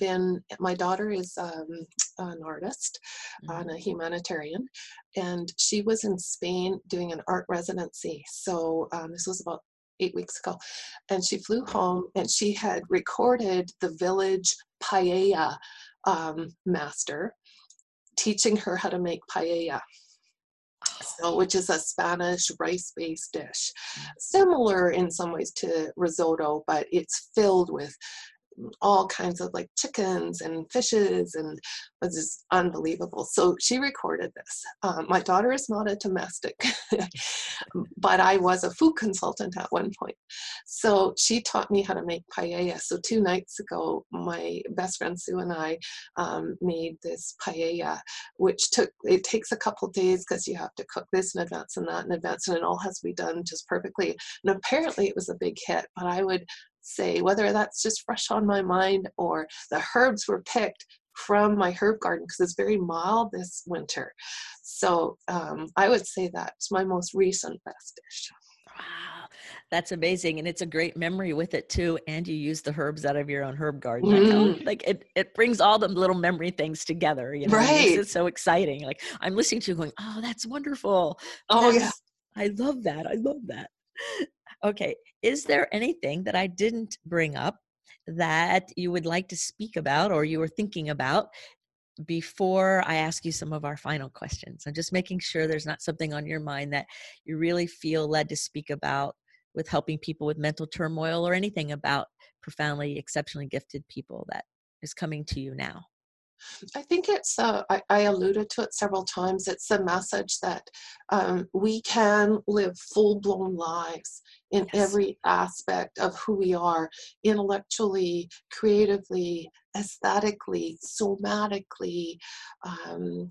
is an artist and a humanitarian, and she was in Spain doing an art residency. So this was about 8 weeks ago, and she flew home, and she had recorded the village paella master teaching her how to make paella, so, which is a Spanish rice-based dish, similar in some ways to risotto, but it's filled with all kinds of like chickens and fishes, and was just unbelievable. So she recorded this. My daughter is not a domestic, but I was a food consultant at one point. So she taught me how to make paella. So 2 nights ago, my best friend Sue and I made this paella, which takes a couple days because you have to cook this in advance and that in advance, and it all has to be done just perfectly. And apparently it was a big hit, but I would say, whether that's just fresh on my mind or the herbs were picked from my herb garden, because it's very mild this winter. So I would say that's my most recent best dish. Wow, that's amazing. And it's a great memory with it too. And you use the herbs out of your own herb garden. That kind of like it brings all the little memory things together, you know, and makes Right. it so exciting. Like, I'm listening to you going, oh, that's wonderful. Oh, yeah. I love that. I love that. Okay. Is there anything that I didn't bring up that you would like to speak about or you were thinking about before I ask you some of our final questions? I'm just making sure there's not something on your mind that you really feel led to speak about with helping people with mental turmoil, or anything about profoundly, exceptionally gifted people that is coming to you now. I think it's, I alluded to it several times. It's the message that we can live full-blown lives in Yes. every aspect of who we are, intellectually, creatively, aesthetically, somatically, um,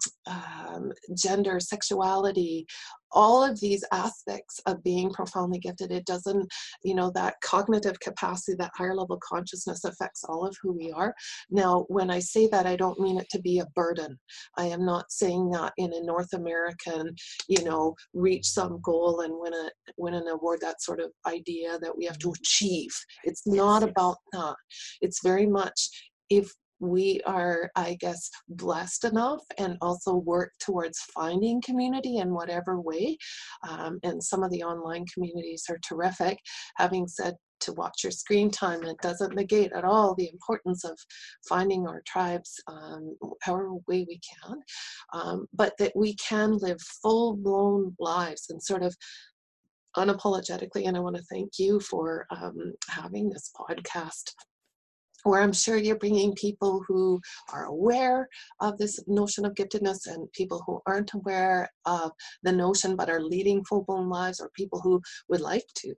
gender, sexuality, all of these aspects of being profoundly gifted. It doesn't, that cognitive capacity, that higher level consciousness affects all of who we are. Now, when I say that, I don't mean it to be a burden. I am not saying that in a North American, reach some goal and win an award, that sort of idea that we have to achieve. It's not Yes. about that. It's very much, if we are, I guess, blessed enough and also work towards finding community in whatever way. And some of the online communities are terrific. Having said, to watch your screen time, it doesn't negate at all the importance of finding our tribes, however way we can, but that we can live full-blown lives and sort of unapologetically. And I want to thank you for having this podcast, where I'm sure you're bringing people who are aware of this notion of giftedness and people who aren't aware of the notion but are leading full-blown lives, or people who would like to.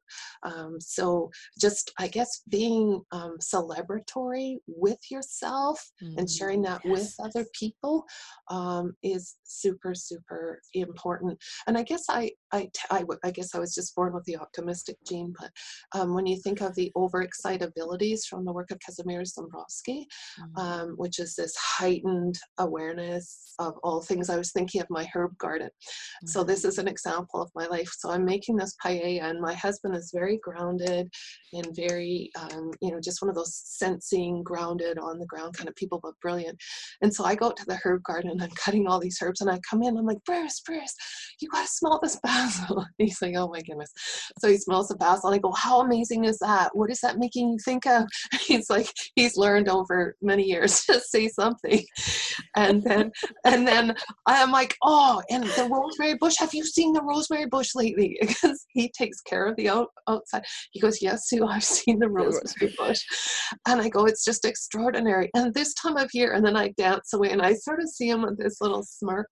So just, I guess, being celebratory with yourself and sharing that with Yes. other people is super, super important. And I guess I guess I was just born with the optimistic gene, but when you think of the overexcitabilities from the work of Casimir Dombrowski, which is this heightened awareness of all things. I was thinking of my herb garden. So this is an example of my life. So I'm making this paella, and my husband is very grounded and very, just one of those sensing, grounded, on the ground kind of people, but brilliant. And so I go out to the herb garden and I'm cutting all these herbs, and I come in, I'm like, Bruce, you gotta smell this basil. And he's like, oh my goodness. So he smells the basil, and I go, how amazing is that? What is that making you think of? And he's like, he's learned over many years to say something. And then I'm like, oh, and the rosemary bush, have you seen the rosemary bush lately? Because he takes care of the outside. He goes, yes, Sue, I've seen the rosemary bush. And I go, it's just extraordinary. And this time of year, and then I dance away, and I sort of see him with this little smirk,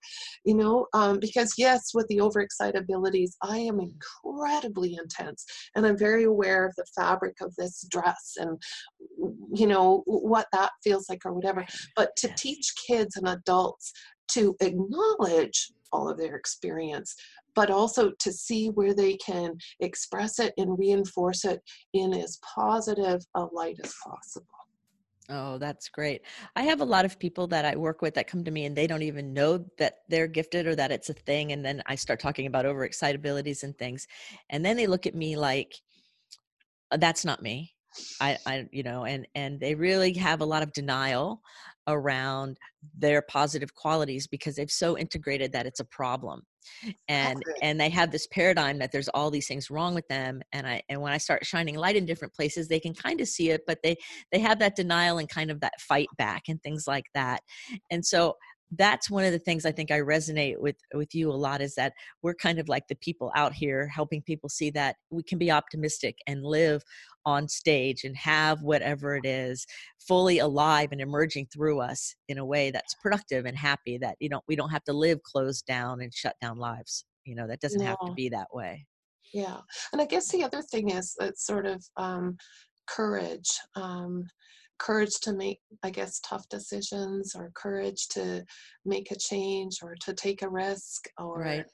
because yes, with the overexcitabilities, I am incredibly intense, and I'm very aware of the fabric of this dress and, what that feels like or whatever. But to teach kids and adults to acknowledge all of their experience, but also to see where they can express it and reinforce it in as positive a light as possible. Oh, that's great. I have a lot of people that I work with that come to me and they don't even know that they're gifted or that it's a thing. And then I start talking about overexcitabilities and things. And then they look at me like, that's not me. And they really have a lot of denial around their positive qualities because they've so integrated that it's a problem. And they have this paradigm that there's all these things wrong with them. And when I start shining light in different places, they can kind of see it, but they have that denial and kind of that fight back and things like that. And so that's one of the things I think I resonate with you a lot, is that we're kind of like the people out here helping people see that we can be optimistic and live on stage and have whatever it is fully alive and emerging through us in a way that's productive and happy, that we don't have to live closed down and shut down lives. That doesn't have to No. be that way. Yeah. And I guess the other thing is it's sort of courage. Courage to make, I guess, tough decisions, or courage to make a change, or to take a risk, or Right.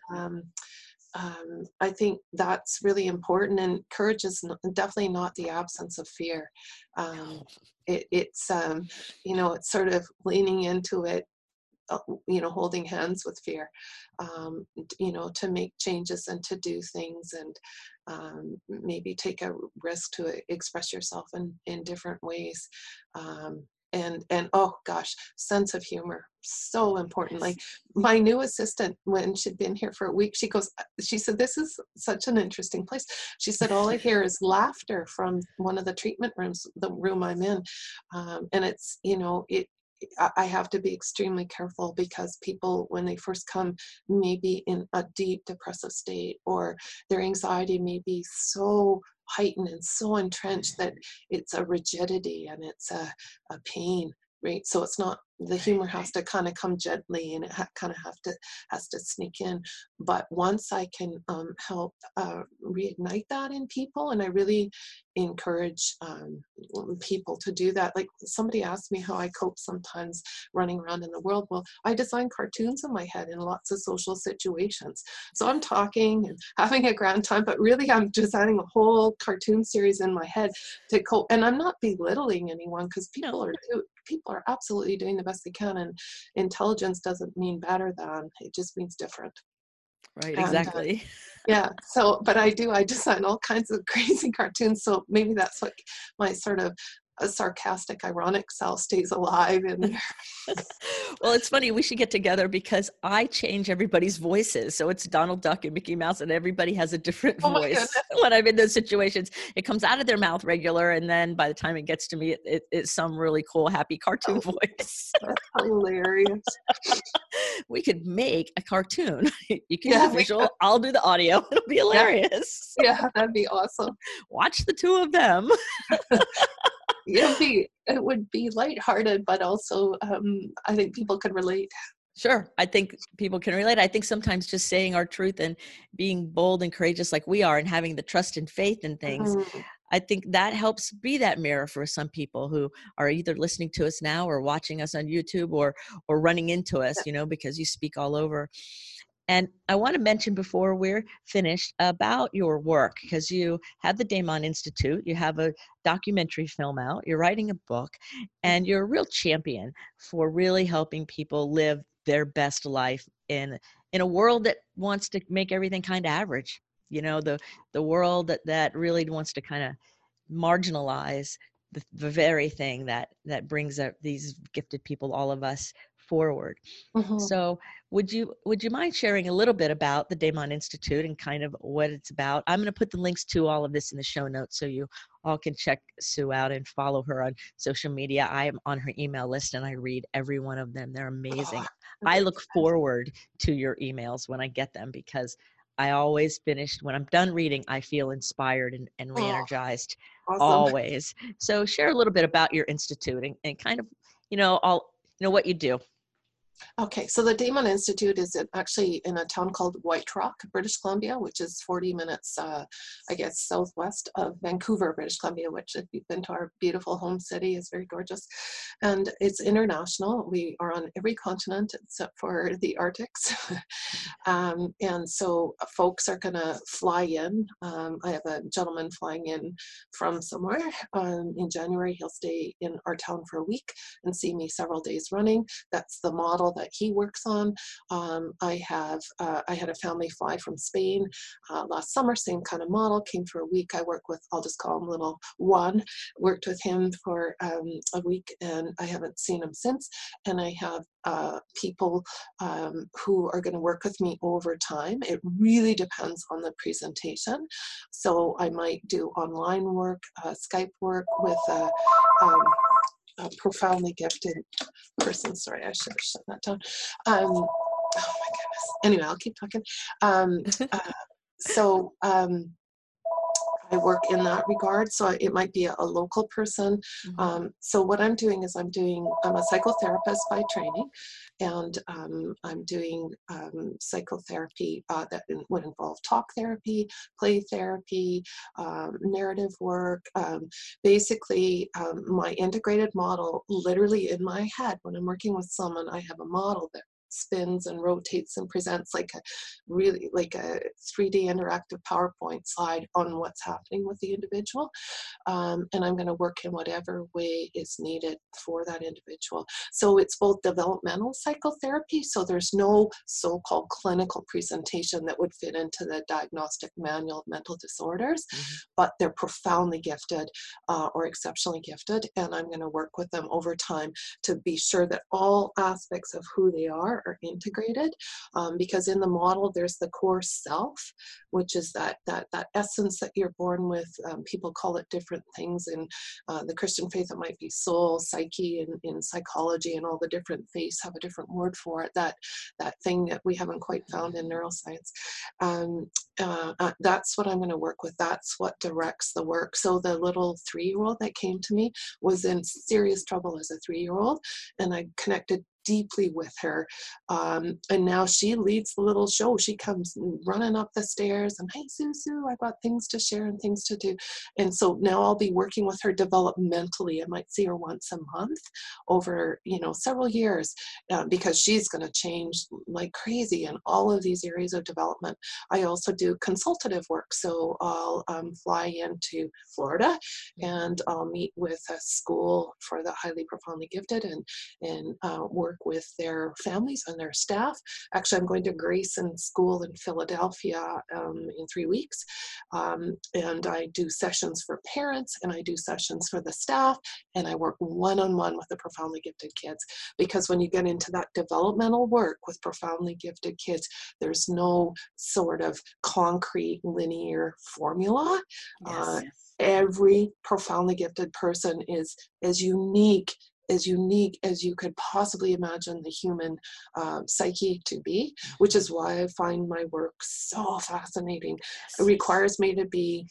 I think that's really important. And courage is definitely not the absence of fear. It's sort of leaning into it, holding hands with fear, to make changes and to do things, and maybe take a risk to express yourself in different ways. And oh gosh, sense of humor, so important. Like my new assistant, when she'd been here for a week, she said, this is such an interesting place. She said, all I hear is laughter from one of the treatment rooms, the room I'm in. And it's, I have to be extremely careful, because people, when they first come, may be in a deep depressive state, or their anxiety may be so heightened and so entrenched that it's a rigidity and it's a pain, right? So it's not the humor has to kind of come gently, and it kind of has to sneak in. But once I can help reignite that in people, and I really encourage people to do that. Like, somebody asked me how I cope sometimes running around in the world. Well, I design cartoons in my head in lots of social situations. So I'm talking and having a grand time, but really I'm designing a whole cartoon series in my head to cope. And I'm not belittling anyone, because people are absolutely doing the best they can, and intelligence doesn't mean better than, it just means different. Right, And exactly. yeah, so, but I design all kinds of crazy cartoons, so maybe that's what my sort of a sarcastic, ironic self stays alive in there. Well, it's funny. We should get together because I change everybody's voices. So it's Donald Duck and Mickey Mouse, and everybody has a different Oh my goodness. voice when I'm in those situations. It comes out of their mouth regular, and then by the time it gets to me, it's some really cool, happy cartoon voice. That's hilarious. We could make a cartoon. You can do Yeah, the visual. I'll do the audio. It'll be hilarious. yeah, that'd be awesome. Watch the two of them. It would be lighthearted, but also I think people could relate. Sure. I think people can relate. I think sometimes just saying our truth and being bold and courageous like we are, and having the trust and faith in things, Mm, I think that helps be that mirror for some people who are either listening to us now or watching us on YouTube, or running into us, because you speak all over. And I want to mention before we're finished about your work, because you have the Damon Institute, you have a documentary film out, you're writing a book, and you're a real champion for really helping people live their best life in a world that wants to make everything kind of average. The world that really wants to kind of marginalize the very thing that brings up these gifted people, all of us, forward. mhm. So would you mind sharing a little bit about the Damon Institute and kind of what it's about? I'm going to put the links to all of this in the show notes so you all can check Sue out and follow her on social media. I am on her email list and I read every one of them. They're amazing. I look forward to your emails when I get them, because I always finish, when I'm done reading, I feel inspired and Oh, re-energized awesome. always. So share a little bit about your institute and kind of, what you do. Okay, so the Damon Institute is actually in a town called White Rock, British Columbia, which is 40 minutes, I guess, southwest of Vancouver, British Columbia, which, if you've been to our beautiful home city, is very gorgeous. And it's international. We are on every continent except for the Arctics. And so folks are going to fly in. I have a gentleman flying in from somewhere in January. He'll stay in our town for a week and see me several days running. That's the model that he works on. I had a family fly from Spain last summer, same kind of model, came for a week. I work with, I'll just call him little Juan, worked with him for a week, and I haven't seen him since. And I have people who are going to work with me over time. It really depends on the presentation. So I might do online work, Skype work with a profoundly gifted person. Sorry, I should have shut that down. Oh my goodness. Anyway, I'll keep talking. So I work in that regard. So it might be a local person. So what I'm doing is I'm a psychotherapist by training, and I'm doing psychotherapy that would involve talk therapy, play therapy, narrative work. Basically, my integrated model, literally in my head, when I'm working with someone, I have a model that spins and rotates and presents like a 3D interactive PowerPoint slide on what's happening with the individual. And I'm going to work in whatever way is needed for that individual. So it's both developmental psychotherapy, so there's no so-called clinical presentation that would fit into the diagnostic manual of mental disorders, but they're profoundly gifted or exceptionally gifted, and I'm going to work with them over time to be sure that all aspects of who they are are integrated, because in the model there's the core self, which is that essence that you're born with. People call it different things. In the Christian faith, it might be soul, psyche, and in psychology and all the different faiths have a different word for it, that thing that we haven't quite found in neuroscience. That's what I'm going to work with. That's what directs the work. So the little 3-year-old that came to me was in serious trouble as a 3-year-old, and I connected deeply with her, and now she leads the little show. She comes running up the stairs and, hey, Susu, I got things to share and things to do. And so now I'll be working with her developmentally. I might see her once a month over, several years, because she's going to change like crazy in all of these areas of development. I also do consultative work. So I'll fly into Florida, and I'll meet with a school for the highly profoundly gifted and work with their families and their staff. Actually, I'm going to Grayson School in Philadelphia in 3 weeks. And I do sessions for parents, and I do sessions for the staff, and I work one-on-one with the profoundly gifted kids. Because when you get into that developmental work with profoundly gifted kids, there's no sort of concrete linear formula. Yes. Every profoundly gifted person is as unique as you could possibly imagine the human psyche to be, which is why I find my work so fascinating. It requires me to be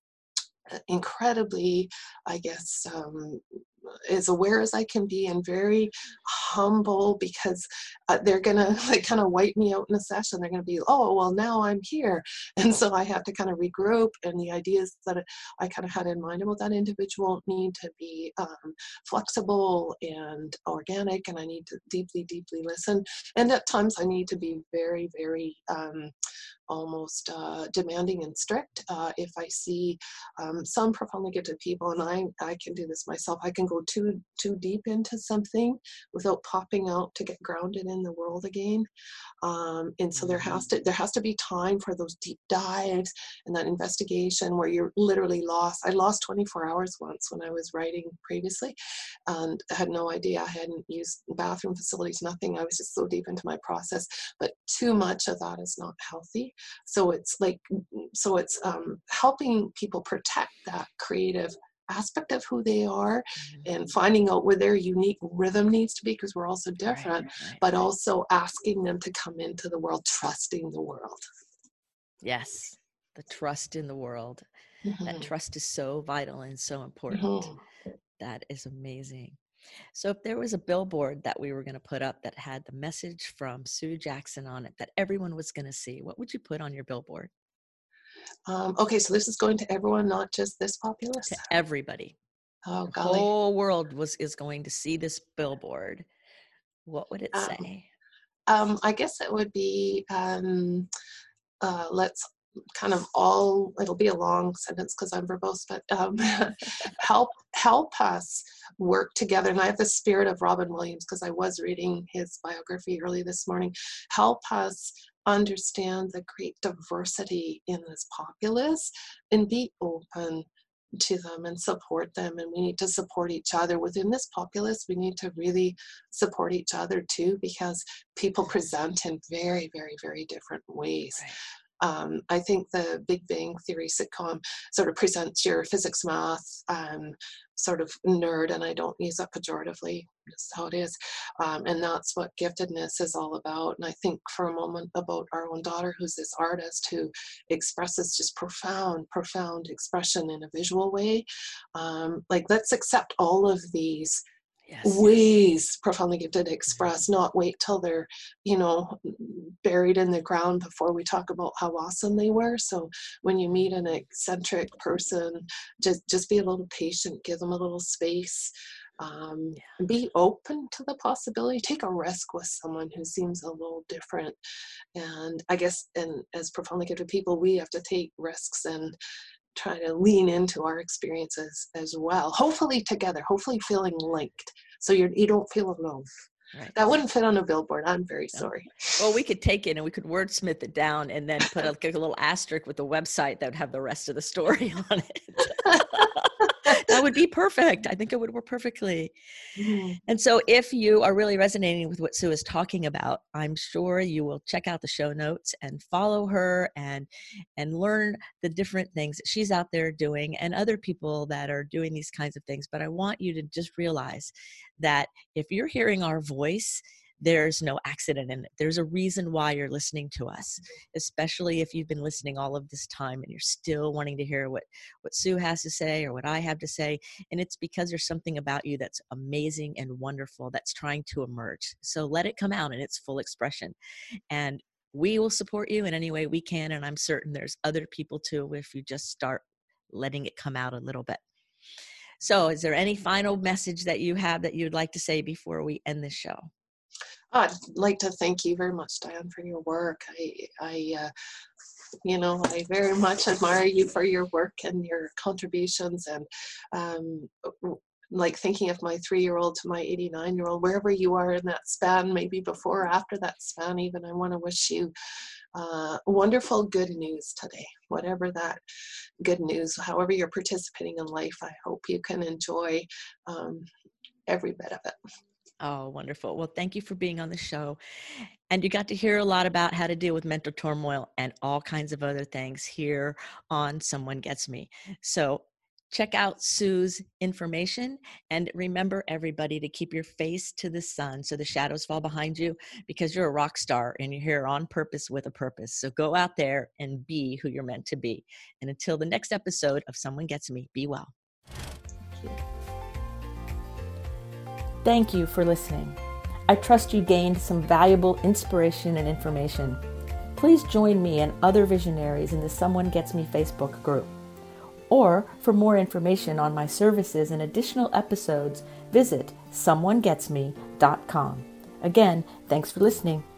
incredibly, I guess, as aware as I can be, and very humble, because they're gonna kind of wipe me out in a session. They're gonna be, oh, well, now I'm here, and so I have to kind of regroup. And the ideas that I kind of had in mind about that individual need to be flexible and organic, and I need to deeply listen. And at times I need to be very, very almost demanding and strict. If I see some profoundly gifted people, and I can do this myself, I can go too deep into something without popping out to get grounded in the world again. And so there has to be time for those deep dives and that investigation where you're literally lost. I lost 24 hours once when I was writing previously, and I had no idea. I hadn't used bathroom facilities, nothing. I was just so deep into my process. But too much of that is not healthy. So it's helping people protect that creative aspect of who they are, and finding out where their unique rhythm needs to be, because we're all so different, but also asking them to come into the world, trusting the world. Yes, the trust in the world. That trust is so vital and so important. That is amazing. So if there was a billboard that we were going to put up that had the message from Sue Jackson on it that everyone was going to see, what would you put on your billboard? Okay, so this is going to everyone, not just this populace? To everybody. Oh, the golly. whole world is going to see this billboard. What would it say? I guess it would be, let's kind of all, it'll be a long sentence because I'm verbose, but help us work together. And I have the spirit of Robin Williams, because I was reading his biography early this morning. Help us understand the great diversity in this populace and be open to them and support them. And we need to support each other within this populace. We need to really support each other too, because people present in very, very, very different ways. I think the Big Bang Theory sitcom sort of presents your physics, math, sort of nerd, and I don't use that pejoratively, that's how it is. And that's what giftedness is all about. And I think for a moment about our own daughter, who's this artist who expresses just profound expression in a visual way. Let's accept all of these ways profoundly gifted express, not wait till they're buried in the ground before we talk about how awesome they were. So when you meet an eccentric person, just be a little patient, give them a little space, be open to the possibility, take a risk with someone who seems a little different. And I guess, and as profoundly gifted people, we have to take risks and try to lean into our experiences as well, hopefully together, hopefully feeling linked, so you don't feel alone. That wouldn't fit on a billboard. I'm very sorry. Well, we could take it and we could wordsmith it down and then put a little asterisk with the website that would have the rest of the story on it. That would be perfect. I think it would work perfectly. Mhm. And so if you are really resonating with what Sue is talking about, I'm sure you will check out the show notes and follow her and learn the different things that she's out there doing and other people that are doing these kinds of things. But I want you to just realize that if you're hearing our voice, there's no accident in it. There's a reason why you're listening to us, especially if you've been listening all of this time and you're still wanting to hear what Sue has to say or what I have to say. And it's because there's something about you that's amazing and wonderful that's trying to emerge. So let it come out in its full expression. And we will support you in any way we can. And I'm certain there's other people too, if you just start letting it come out a little bit. So is there any final message that you have that you'd like to say before we end this show? I'd like to thank you very much, Diane, for your work. I very much admire you for your work and your contributions, and like thinking of my 3-year-old to my 89-year-old, wherever you are in that span, maybe before or after that span even, I want to wish you wonderful good news today. Whatever that good news, however you're participating in life, I hope you can enjoy every bit of it. Oh, wonderful. Well, thank you for being on the show. And you got to hear a lot about how to deal with mental turmoil and all kinds of other things here on Someone Gets Me. So check out Sue's information, and remember, everybody, to keep your face to the sun so the shadows fall behind you, because you're a rock star and you're here on purpose with a purpose. So go out there and be who you're meant to be. And until the next episode of Someone Gets Me, be well. Thank you for listening. I trust you gained some valuable inspiration and information. Please join me and other visionaries in the Someone Gets Me Facebook group. Or for more information on my services and additional episode's, visit someonegetsme.com. Again, thanks for listening.